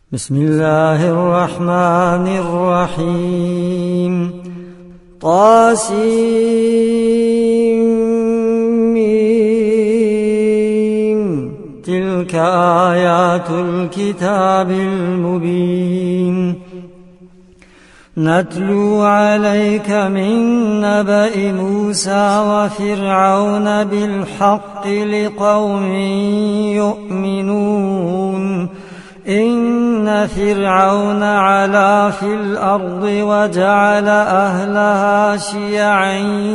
بسم الله الرحمن الرحيم طاسيم تلك آيات الكتاب المبين نتلو عليك من نبأ موسى وفرعون بالحق لقوم يؤمنون إن فرعون علا في الأرض وجعل أهلها شيعا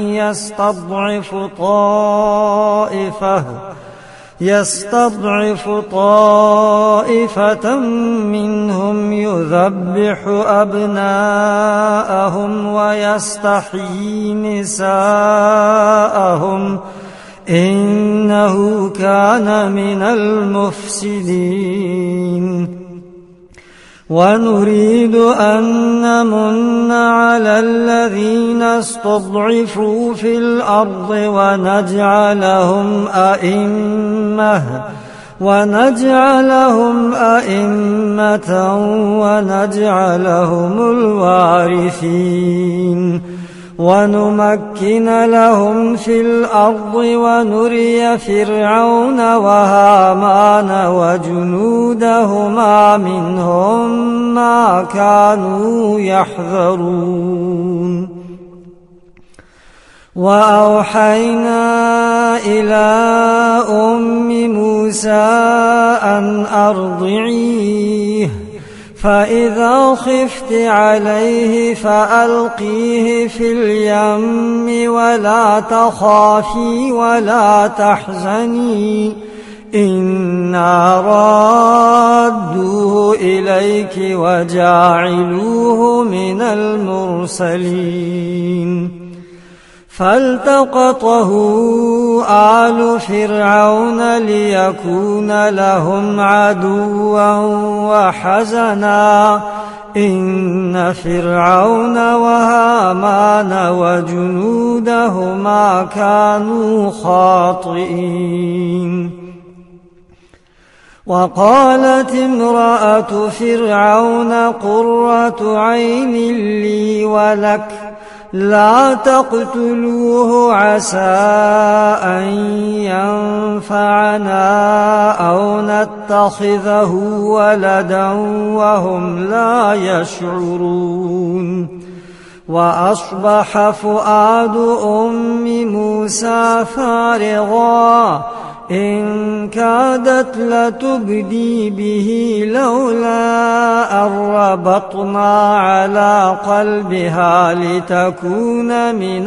يستضعف طائفة منهم يذبح أبناءهم ويستحيي نساءهم إنه كان من المفسدين ونريد أن نمن على الذين استضعفوا في الأرض ونجعلهم أئمة ونجعلهم الوارثين ونمكن لهم في الأرض ونري فرعون وهامان وجنودهما منهم ما كانوا يحذرون وأوحينا إلى أم موسى أن أرضعيه فإذا خفت عليه فألقيه في اليم ولا تخافي ولا تحزني إنا رادوه إليك وجاعلوه من المرسلين فالتقطه آل فرعون ليكون لهم عدوا وحزنا إن فرعون وهامان وجنودهما كانوا خاطئين وقالت امرأة فرعون قرة عين لي ولك لا تقتلوه عسى أن ينفعنا أو نتخذه ولدا وهم لا يشعرون وأصبح فؤاد أم موسى فارغا إن كادت لتبدي به لولا أن ربطنا على قلبها لتكون من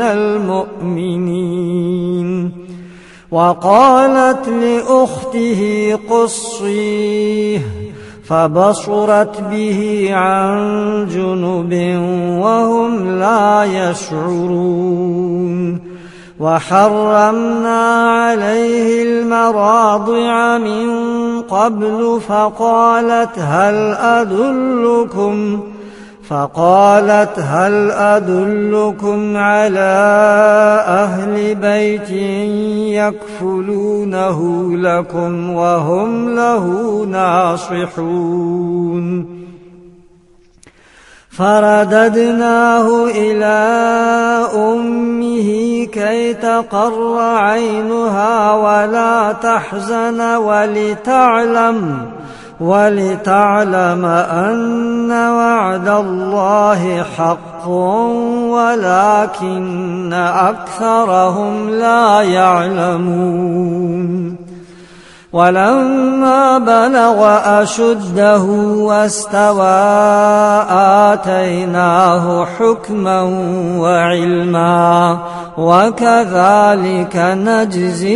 المؤمنين وقالت لأخته قصيه فبصرت به عن جنب وهم لا يشعرون وحرمنا عليه المراضع من قبل فقالت هل أدلكم على أهل بيت يكفلونه لكم وهم له ناصحون فرددناه إلى أمه كي تقر عينها ولا تحزن ولتعلم أن وعد الله حق ولكن أكثرهم لا يعلمون ولما بلغ أشده واستوى آتيناه حكما وعلما وكذلك نجزي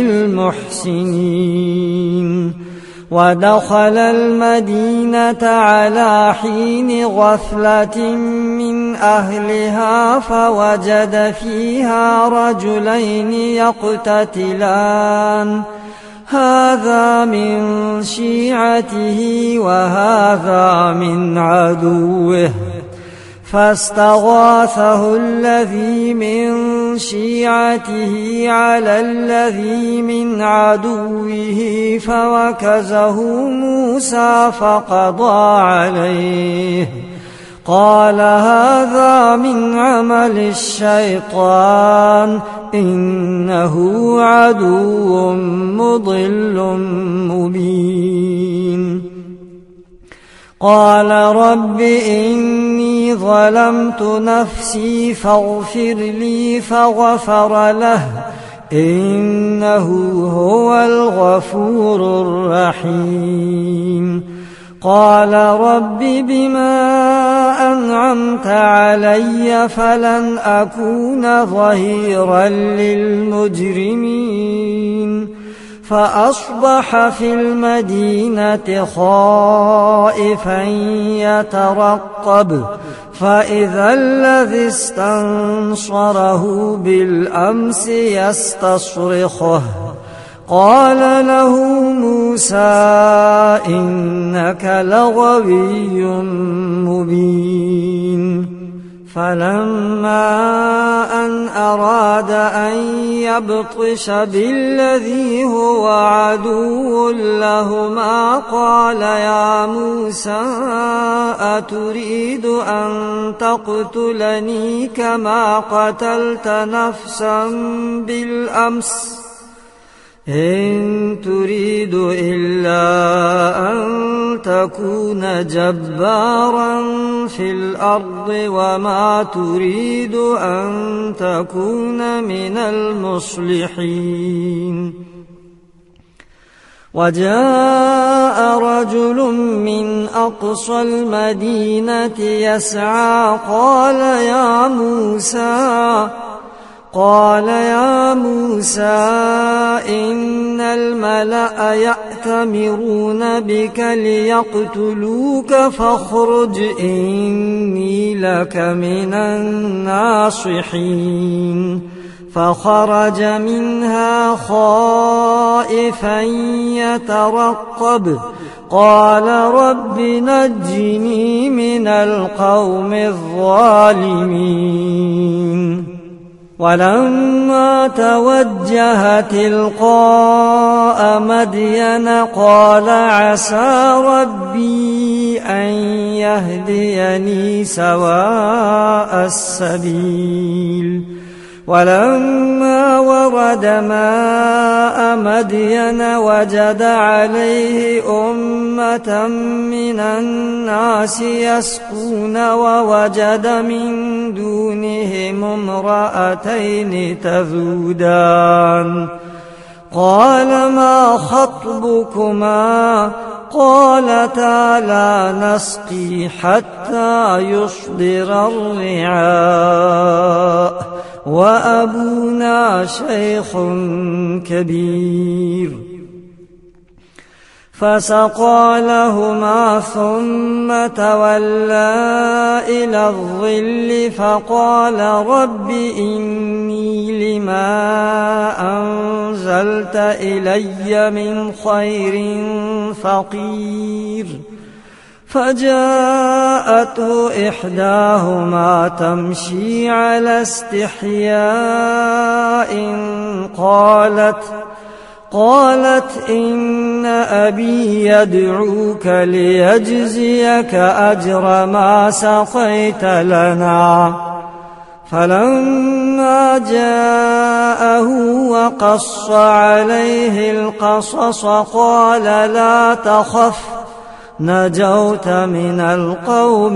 المحسنين ودخل المدينة على حين غفلة من أهلها فوجد فيها رجلين يقتتلان هذا من شيعته وهذا من عدوه فاستغاثه الذي من شيعته على الذي من عدوه فوكزه موسى فقضى عليه قال هذا من عمل الشيطان إنه عدو مضل مبين قال رب إني ظلمت نفسي فاغفر لي فغفر له إنه هو الغفور الرحيم قال رب بما أنعمت علي فلن أكون ظهيرا للمجرمين فأصبح في المدينة خائفا يترقب فإذا الذي استنصره بالأمس يستصرخه قال له موسى إنك لغوي مبين فلما أن أراد أن يبطش بالذي هو عدو لهما قال يا موسى أتريد أن تقتلني كما قتلت نفسا بالأمس إن تريد إلا أن تكون جبارا في الأرض وما تريد أن تكون من المصلحين وجاء رجل من أقصى المدينة يسعى قال يا موسى إن الملأ يأتمرون بك ليقتلوك فاخرج إني لك من الناصحين فخرج منها خائفا يترقب قال رب نجني من القوم الظالمين ولما توجه تلقاء مدين قال عسى ربي أن يهديني سواء السبيل ولما ورد ماء مدين وجد عليه أمة من الناس يسقون ووجد من دونهم امرأتين تذودان قال ما خطبكما قالتا لا نسقي حتى يصدر الرعاء وأبونا شيخ كبير فسقى لهما ثم تولى إلى الظل فقال رب إني لما أنزلت إلي من خير فقير فجاءته إحداهما تمشي على استحياء قالت إن أبي يدعوك ليجزيك أجر ما سقيت لنا فلما جاءه وقص عليه القصص قال لا تخف نجوت من القوم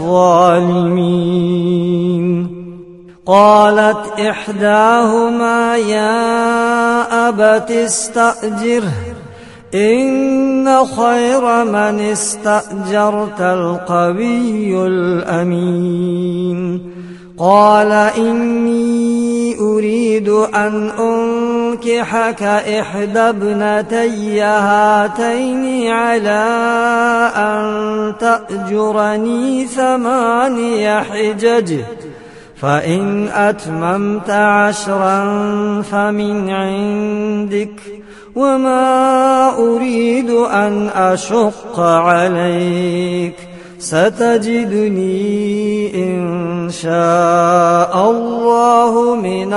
الظالمين قالت إحداهما يا أبت استأجره إن خير من استأجرت القوي الأمين قال إني أريد أن أنكحك إحدى ابنتي هاتين على أن تأجرني 8 حجج فإن أتممت 10 فمن عندك وما أريد أن أشق عليك ستجدني إن شاء الله من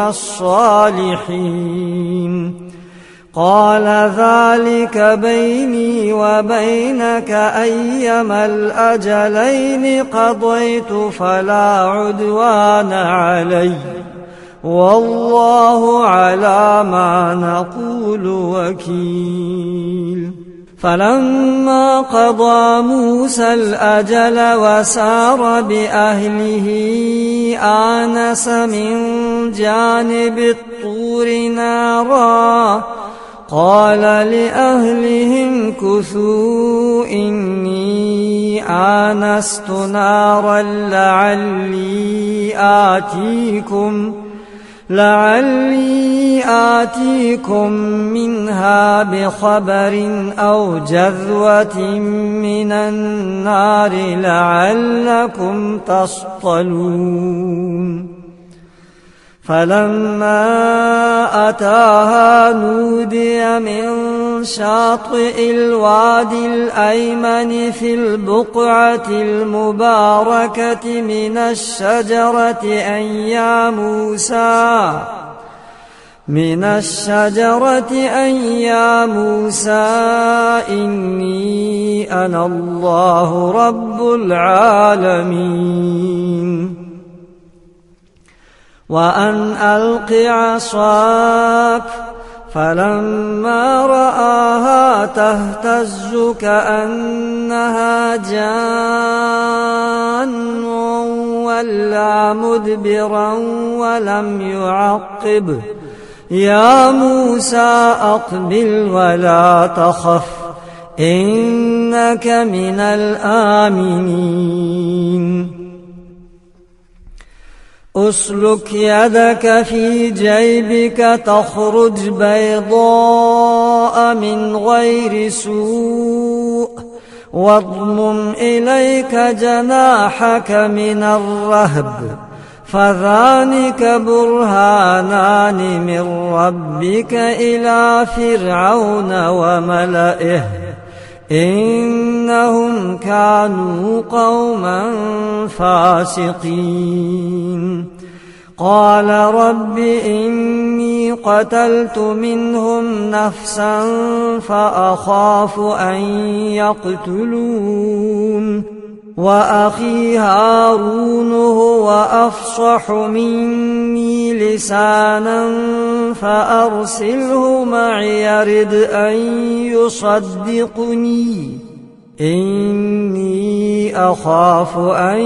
الصالحين. قال ذلك بيني وبينك أيما الأجلين قضيت فلا عدوان علي والله على ما نقول وكيل. فلما قضى موسى الأجل وسار بأهله آنس من جانب الطور نارا قال لأهلهم كثوا إني آنست نارا لعلي آتيكم منها بخبر أو جذوة من النار لعلكم تصطلون. فلما أتاها نودي من شاطئ الوادي الأيمن في البقعة المباركة من الشجرة أن يا موسى إني أنا الله رب العالمين. وأن ألق عصاك فلما رآها تهتز كأنها جان ولى مدبرا ولم يعقب يا موسى أقبل ولا تخف إنك من الآمنين. أسلك يدك في جيبك تخرج بيضاء من غير سوء واضمم إليك جناحك من الرهب فذلك برهانان من ربك إلى فرعون وملئه إنهم كانوا قوما فاسقين. قال رب إني قتلت منهم نفسا فأخاف أن يقتلون وأخي هارون هو أفصح مني لسانا فأرسله معي يرد أن يصدقني إني أخاف أن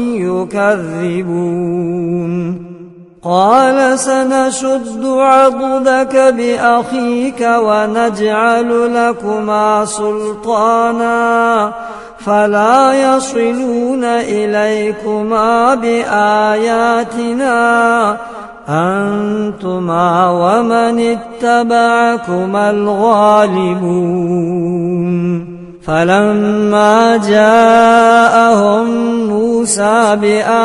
يكذبون. قال سنشد عضدك بأخيك ونجعل لكما سلطانا فلا يصلون إليكما بآياتنا أنتما ومن اتبعكما الغالبون. فلما جاءهم موسى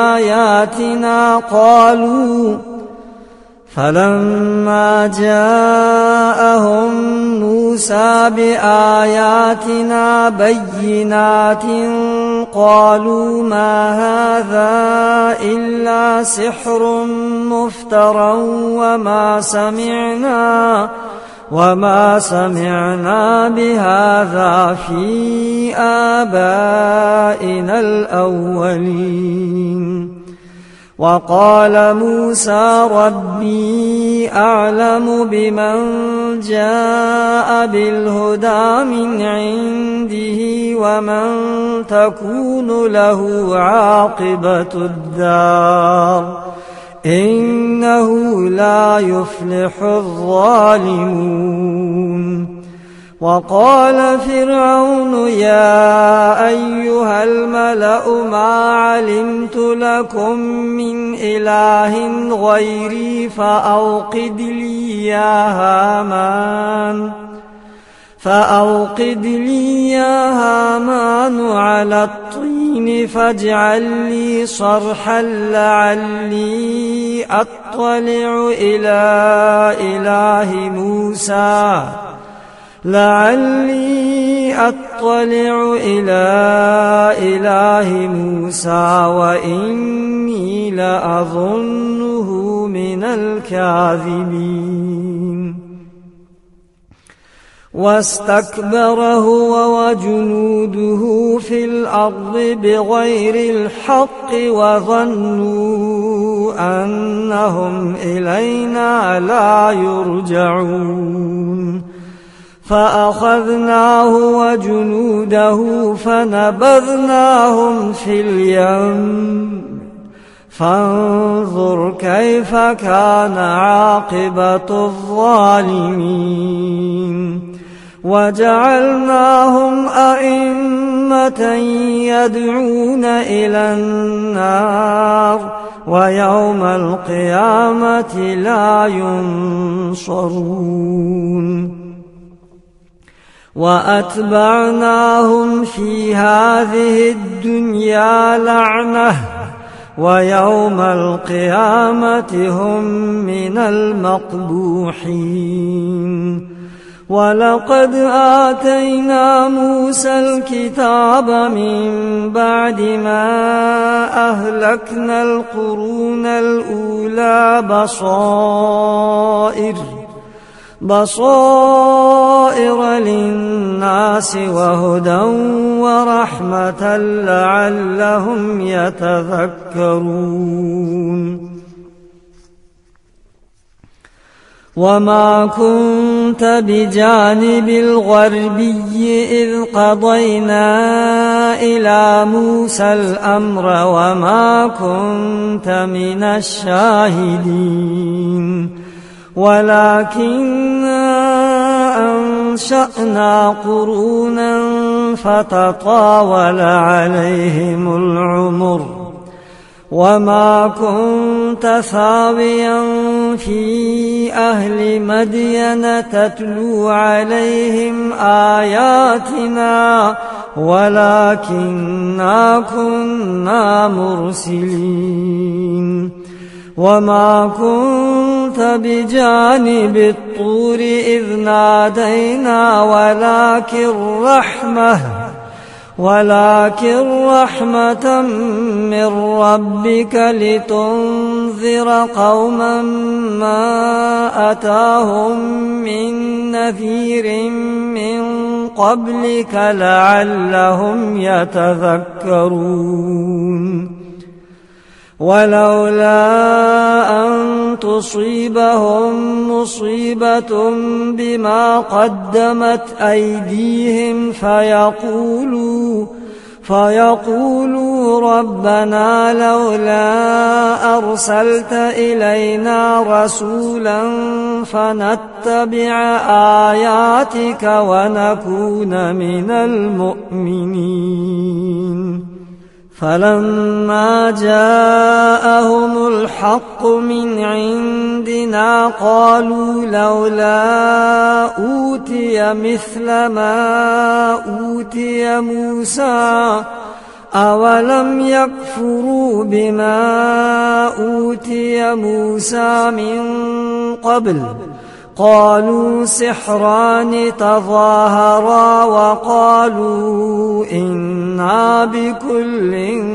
بآياتنا بينات قالوا ما هذا إلا سحر مفترى وما سمعنا بهذا في آبائنا الأولين. وقال موسى ربي أعلم بمن جاء بالهدى من عنده ومن تكون له عاقبة الدار إنه لا يفلح الظالمون. وقال فرعون يا أيها الملأ ما علمت لكم من إله غيري فأوقد لي يا هامان على الطين فاجعل لي صرحا لعلي أطلع إلى إله موسى أطلع إلى إله موسى وإني لأظنه من الكاذبين واستكبر هو وجنوده في الأرض بغير الحق وظنوا أنهم إلينا لا يرجعون فأخذناه وجنوده فنبذناهم في اليم فانظر كيف كان عاقبة الظالمين وجعلناهم أئمة يدعون إلى النار ويوم القيامة لا ينصرون وأتبعناهم في هذه الدنيا لعنة ويوم القيامة هم من المقبوحين ولقد آتينا موسى الكتاب من بعد ما أهلكنا القرون الأولى بصائر للناس وهدى ورحمة لعلهم يتذكرون وما كنت بجانب الغربي إذ قضينا إلى موسى الأمر وما كنت من الشاهدين ولكننا أنشأنا قرونا فتطاول عليهم العمر وما كنت ثاويا في أهل مدين تتلو عليهم آياتنا ولكننا كنا مرسلين وما كنت بجانب الطور إذ نادينا ولكن رحمة من ربك لتنذر قوما ما أتاهم من نذير من قبلك لعلهم يتذكرون ولولا أن تصيبهم مصيبة بما قدمت أيديهم فيقولوا ربنا لولا أرسلت إلينا رسولا فنتبع آياتك ونكون من المؤمنين فلما جاءهم الحق من عندنا قالوا لولا أوتي مثل ما أوتي موسى أولم يكفروا بما أوتي موسى من قبل قالوا سحران تظاهرا وقالوا إنا بكل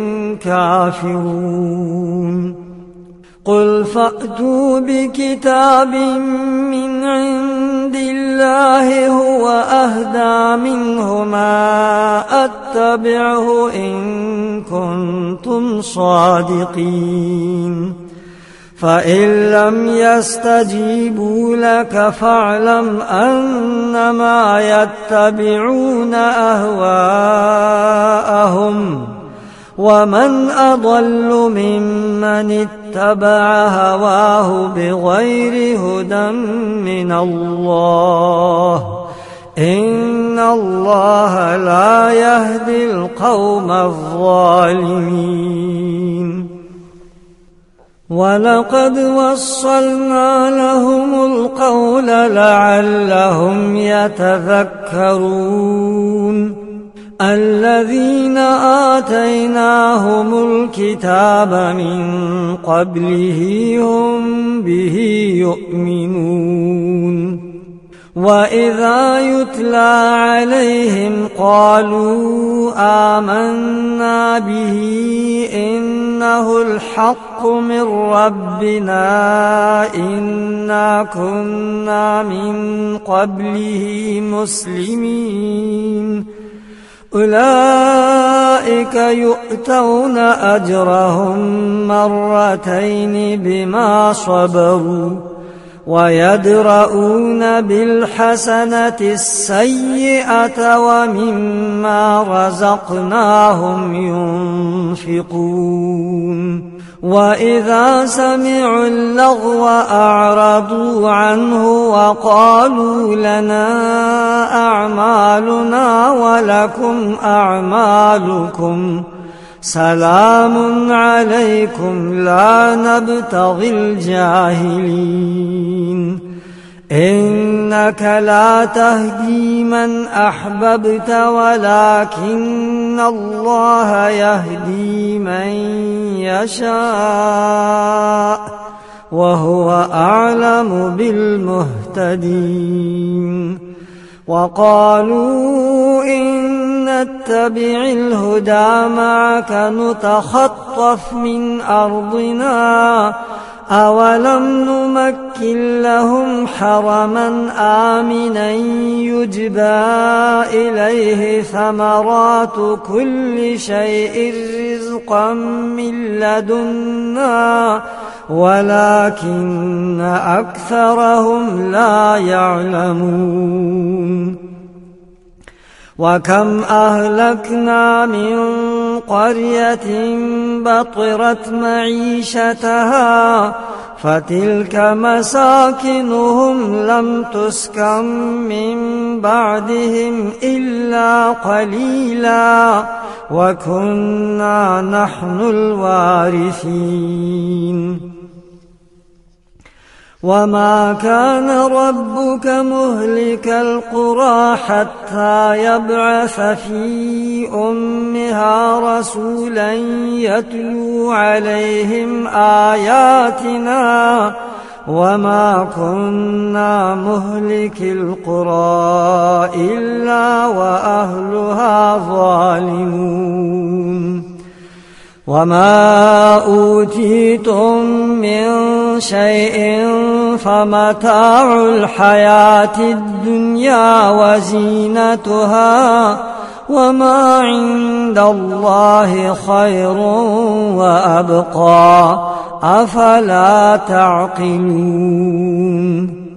كافرون قل فأتوا بكتاب من عند الله هو أهدى منهما أتبعه إن كنتم صادقين فإن لم يستجيبوا لك فاعلم أنما يتبعون أهواءهم ومن أضل ممن اتبع هواه بغير هدى من الله إن الله لا يهدي القوم الظالمين ولقد وصلنا لهم القول لعلهم يتذكرون الذين آتيناهم الكتاب من قبله هم به يؤمنون وإذا يتلى عليهم قالوا آمنا به إنه الحق من ربنا إنا كنا من قبله مسلمين أولئك يؤتون أجرهم مرتين بما صبروا ويدرؤون بالحسنة السيئة ومما رزقناهم ينفقون وإذا سمعوا اللغو أعرضوا عنه وقالوا لنا أعمالنا ولكم أعمالكم سلام عليكم لا نبتغي الجاهلين إنك لا تهدي من أحببت ولكن الله يهدي من يشاء وهو أعلم بالمهتدين وقالوا إن نتبع الهدى معك نتخطف من أرضنا أولم نمكن لهم حرما آمنا يجبى إليه ثمرات كل شيء رزقا من لدنا ولكن أكثرهم لا يعلمون وكم أهلكنا من قرية بطرت معيشتها فتلك مساكنهم لم تسكن من بعدهم إلا قليلا وكنا نحن الوارثين وما كان ربك مهلك القرى حتى يبعث في أمها رسولا يتلو عليهم آياتنا وما كنا مهلك القرى إلا وأهلها ظالمون وما أوتيتم من شيء فمتاع الحياة الدنيا وزينتها وما عند الله خير وأبقى أفلا تعقلون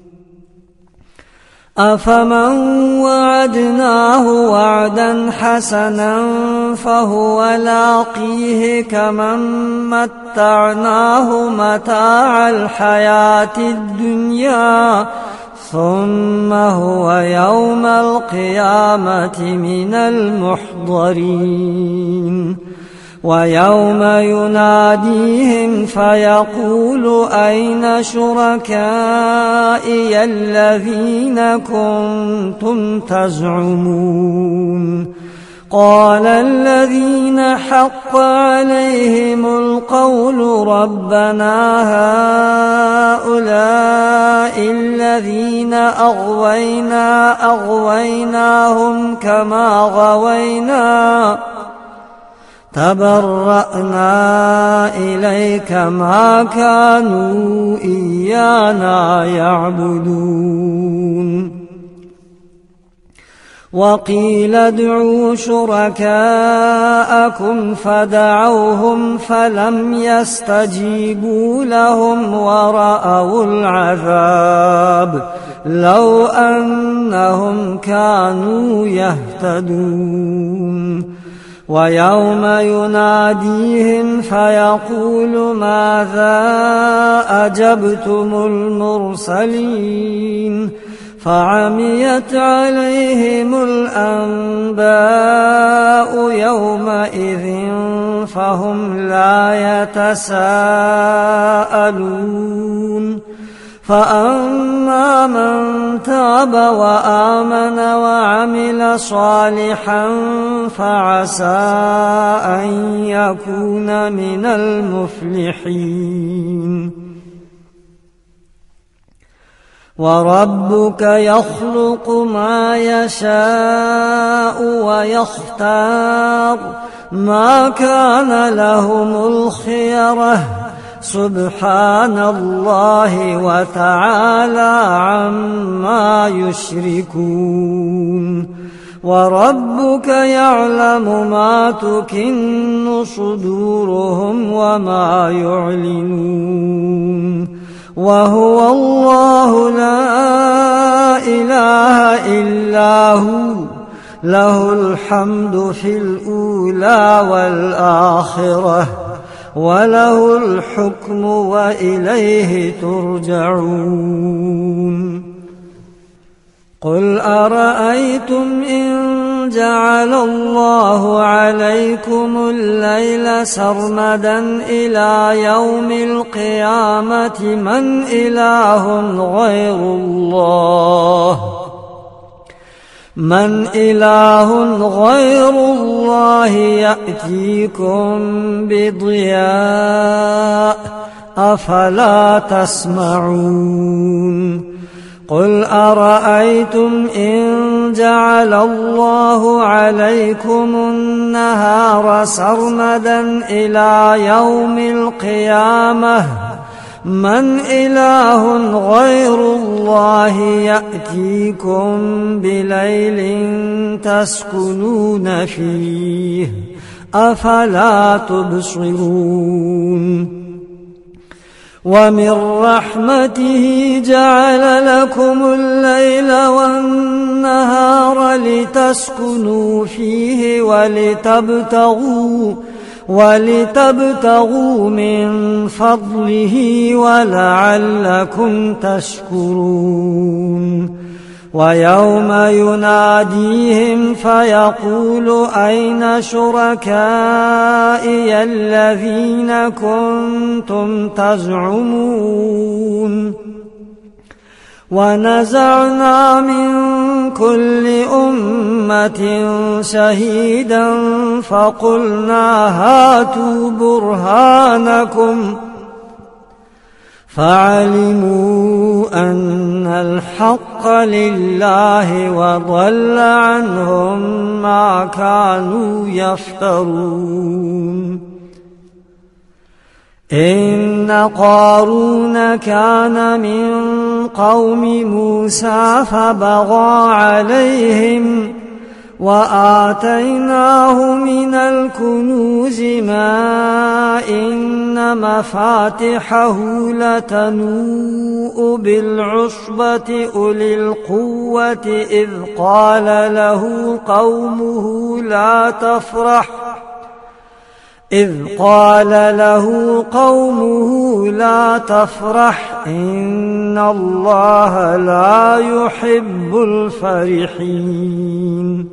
أفمن وعدناه وعدا حسنا فهو لاقيه كمن متعناه متاع الحياة الدنيا ثم هو يوم القيامة من المحضرين ويوم يناديهم فيقول أين شركائي الذين كنتم تزعمون قال الذين حق عليهم القول ربنا هؤلاء الذين أغويناهم كما غوينا تبرأنا إليك ما كانوا إيانا يعبدون وقيل ادعوا شركاءكم فدعوهم فلم يستجيبوا لهم ورأوا العذاب لو أنهم كانوا يهتدون ويوم يناديهم فيقول ماذا أجبتم المرسلين فعميت عليهم الأنباء يومئذ فهم لا يتساءلون فأما من تاب وآمن وعمل صالحا فعسى أن يكون من المفلحين وربك يخلق ما يشاء ويختار ما كان لهم الخيرة سبحان الله وتعالى عما يشركون وربك يعلم ما تكن صدورهم وما يعلنون وهو الله لا إله إلا هو له الحمد في الأولى والآخرة وله الحكم وإليه ترجعون قل أرأيتم إن جعل الله عليكم الليل سرمدا إلى يوم القيامة من إله غير الله يأتيكم بضياء أفلا تسمعون قل أرأيتم إن جعل الله عليكم النهار سرمدا إلى يوم القيامة من إله غير الله يأتيكم بليل تسكنون فيه أفلا تبصرون ومن رحمته جعل لكم الليل والنهار لتسكنوا فيه ولتبتغوا من فضله ولعلكم تشكرون ويوم يناديهم فيقول أين شركائي الذين كنتم تزعمون ونزعنا من كل أمة شهيدا فقلنا هاتوا برهانكم فعلموا أن الحق لله وضل عنهم ما كانوا يفترون إن قارون كان من قوم موسى فبغى عليهم وآتيناه من الكنوز ما إن مفاتحه لتنوء بالعصبة أولي القوة إذ قال له قومه لا تفرح إن الله لا يحب الفرحين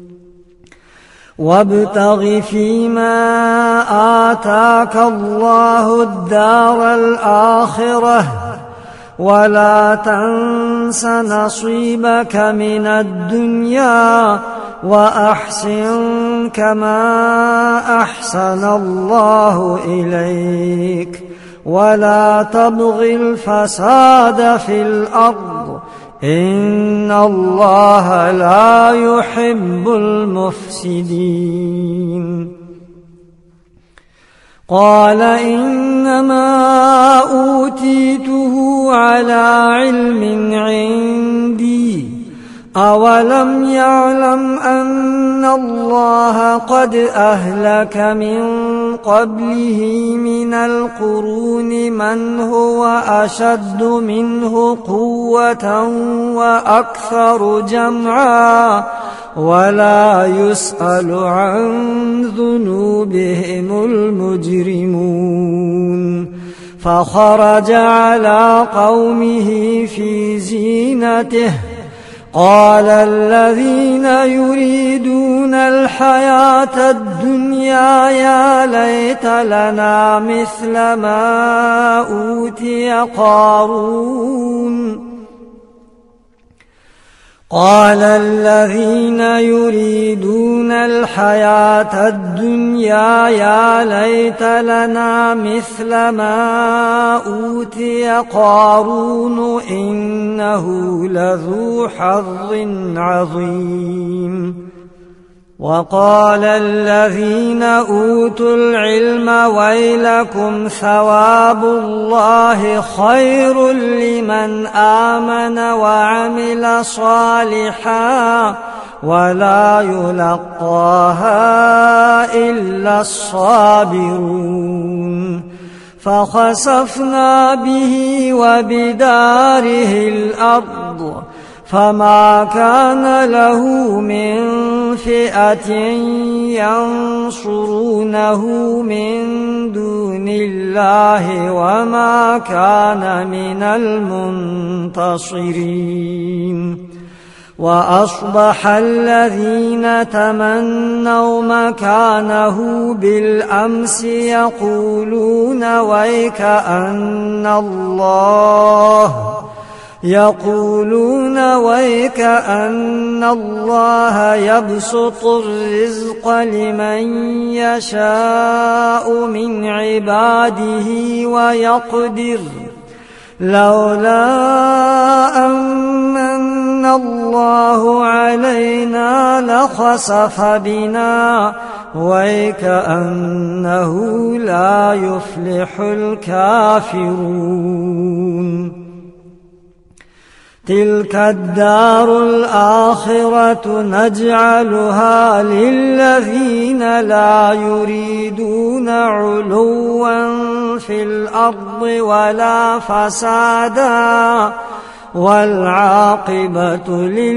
وابتغ فيما آتاك الله الدار الآخرة ولا تنس نصيبك من الدنيا وأحسن كما أحسن الله إليك ولا تبغ الفساد في الأرض إن الله لا يحب المفسدين قال إنما أوتيته على علم عندي أولم يعلم أن الله قد أهلك من قبله من القرون من هو أشد منه قوة وأكثر جمعا ولا يسأل عن ذنوبهم المجرمون فخرج على قومه في زينته قال الذين يريدون الحياة الدنيا يا ليت لنا مثل ما أوتي قارون قال الذين يريدون الحياة الدنيا يا ليت لنا مثل ما أوتي قارون إنه لذو حظ عظيم. وقال الذين أوتوا العلم ويلكم ثواب الله خير لمن آمن وعمل صالحا ولا يلقاها إلا الصابرون. فخسفنا به وبداره الأرض فما كان له من فئة ينصرونه من دون الله وما كان من المنتصرين. وأصبح الذين تمنوا مكانه بالأمس يقولون ويكأن الله يبسط الرزق لمن يشاء من عباده ويقدر لولا أمن الله علينا لخسف بنا ويكأنه لا يفلح الكافرون. تلك الدار الآخرة نجعلها للذين لا يريدون علوا في الأرض ولا فسادا والعاقبة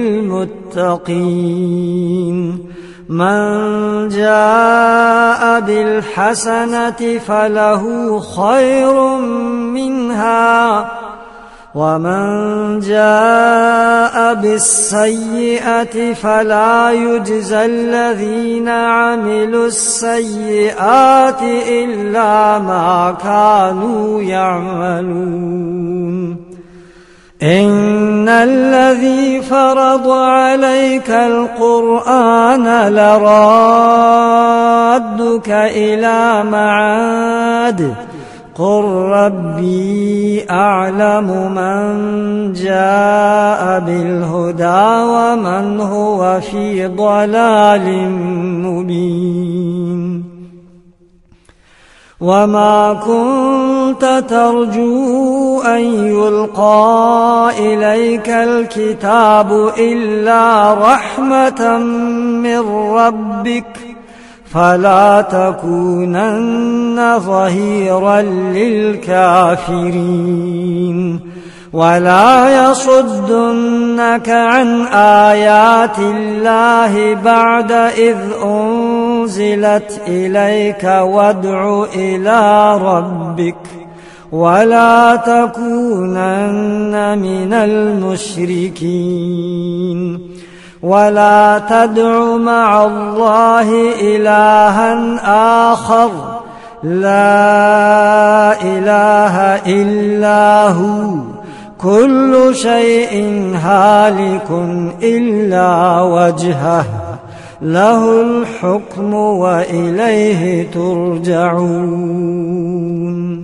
للمتقين. من جاء بالحسنة فله خير منها ومن جاء بالسيئة فلا يجزى الذين عملوا السيئات إلا ما كانوا يعملون. إن الذي فرض عليك القرآن لرادك إلى معاد قل ربي أعلم من جاء بالهدى ومن هو في ضلال مبين. وما كنت ترجو أن يلقى إليك الكتاب إلا رحمة من ربك فلا تكونن ظهيرا للكافرين. ولا يصدنك عن آيات الله بعد إذ أنزلت إليك وادع إلى ربك ولا تكونن من المشركين. ولا تدع مع الله إلها آخر لا إله إلا هو كل شيء هالك إلا وجهه له الحكم وإليه ترجعون.